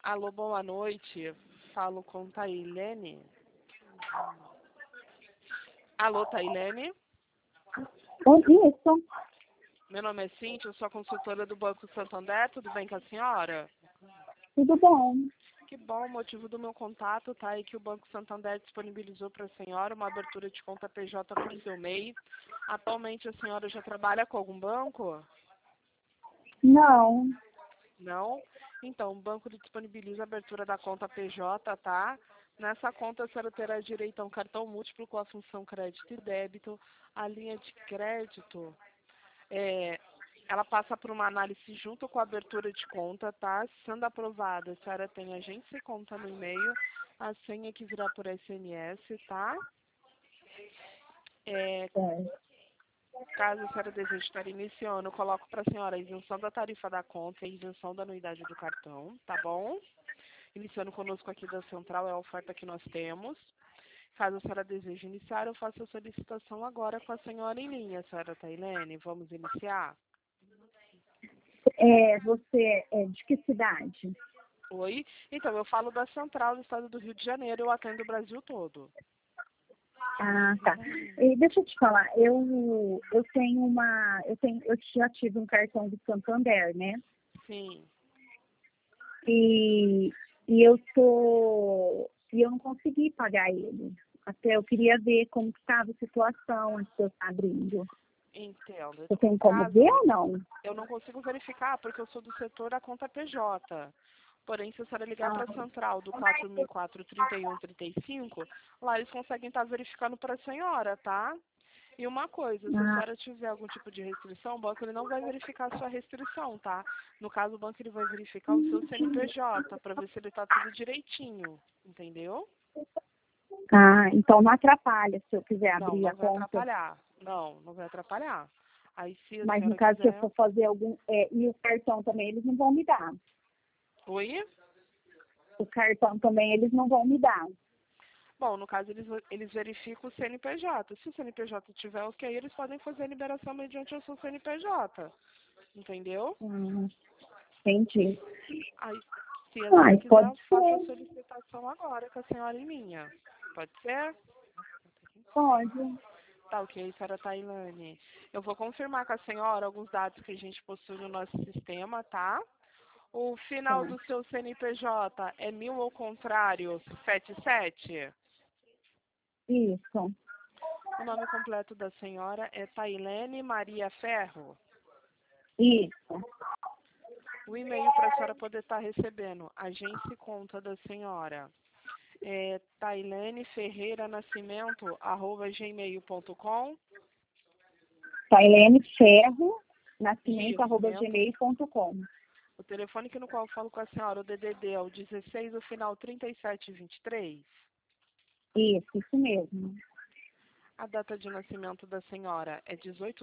Alô, boa noite. Falo com Tailene. Alô, Tailene? Isso, Meu nome é Cíntia, eu sou a consultora do Banco Santander. Tudo bem com a senhora? tudo bom. Que bom, o motivo do meu contato tá aí que o Banco Santander disponibilizou para a senhora uma abertura de conta PJ para o seu MEI. Atualmente a senhora já trabalha com algum banco? Não, Não? Então, o banco disponibiliza a abertura da conta PJ, tá? Nessa conta, a senhora terá direito a um cartão múltiplo com a função crédito e débito. A linha de crédito, ela passa por uma análise junto com a abertura de conta, tá? Sendo aprovada, a senhora tem agência e conta no e-mail, a senha que virá por SMS, tá? é, Caso a senhora deseje estar iniciando, eu coloco para a senhora a isenção da tarifa da conta e a isenção da anuidade do cartão, tá bom? Iniciando conosco aqui da Central é a oferta que nós temos. Caso a senhora deseje iniciar, eu faço a solicitação agora com a senhora em linha, senhora Tailene. Vamos iniciar? você é de que cidade? Oi? Então, eu falo da Central do Estado do Rio de Janeiro, eu atendo o Brasil todo. Ah, tá. E deixa eu te falar, eu já tive um cartão do Santander, né? Sim. E, e eu não consegui pagar ele. Até eu queria ver como que estava a situação antes de eu estar abrindo. Entendo. Você tem No como caso, ver ou não? eu não consigo verificar, porque eu sou do setor da conta PJ. Porém, se a senhora ligar para a central do 4004-3135, lá eles conseguem estar verificando para a senhora, tá? E uma coisa, se a senhora tiver algum tipo de restrição, o banco ele não vai verificar a sua restrição, tá? No caso, o banco ele vai verificar o seu CNPJ para ver se ele está tudo direitinho, entendeu? Então não atrapalha se eu quiser Não, abrir a não vai conta. atrapalhar. Não, não vai atrapalhar. Aí, se a Mas no senhora caso, se eu quiser... for fazer algum. E o cartão também eles não vão me dar. Oi? O cartão também eles não vão me dar. Bom, no caso, eles verificam o CNPJ. Se o CNPJ tiver ok, eles podem fazer a liberação mediante o seu CNPJ. Entendeu? Entendi. Aí, se a senhora quiser, Pode eu faço a ser. solicitação agora com a senhora em linha. Pode ser? Pode. Tá ok, senhora Tailane. Eu vou confirmar com a senhora alguns dados que a gente possui no nosso sistema, tá? O final Tá. do seu CNPJ é 1000 ou contrário, 77? Isso. O nome completo da senhora é Tailene Maria Ferro. Isso. O e-mail para a senhora poder estar recebendo, agência e conta da senhora, é taileneferreiranascimento@gmail.com. Tailene Ferro, Isso. nascimento@gmail.com. O telefone no qual eu falo com a senhora, o DDD é o 16, o final 3723. Isso mesmo. A data de nascimento da senhora é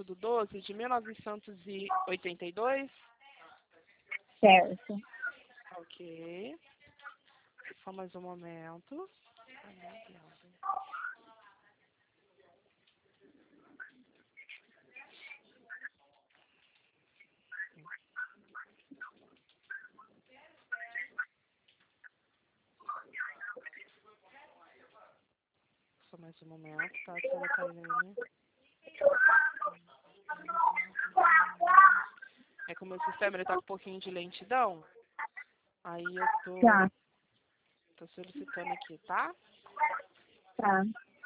18/12/1982. Certo. Ok. Só mais um momento. Só mais um momento, tá, senhora Tailene? É que o meu sistema ele tá com um pouquinho de lentidão. Aí eu Tá. tô solicitando aqui, tá? Tá.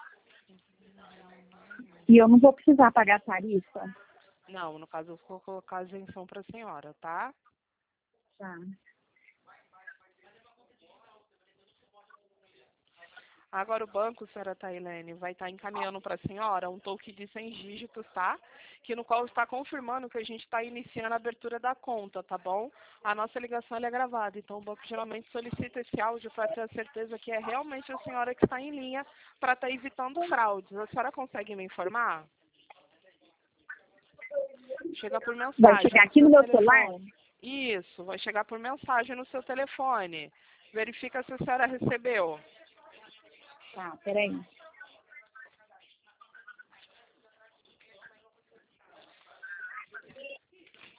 E eu não vou precisar pagar tarifa? Não, no caso eu vou colocar a isenção pra senhora, tá? Tá. Agora o banco, senhora Tailene, vai estar encaminhando para a senhora um token de 100 dígitos, tá? Que no qual está confirmando que a gente está iniciando a abertura da conta, tá bom? A nossa ligação ela é gravada, então o banco geralmente solicita esse áudio para ter a certeza que é realmente a senhora que está em linha para estar evitando fraudes. A senhora consegue me informar? Chega por mensagem. Vai chegar aqui no meu celular? Isso, vai chegar por mensagem no seu telefone. Verifica se a senhora recebeu. Tá, peraí.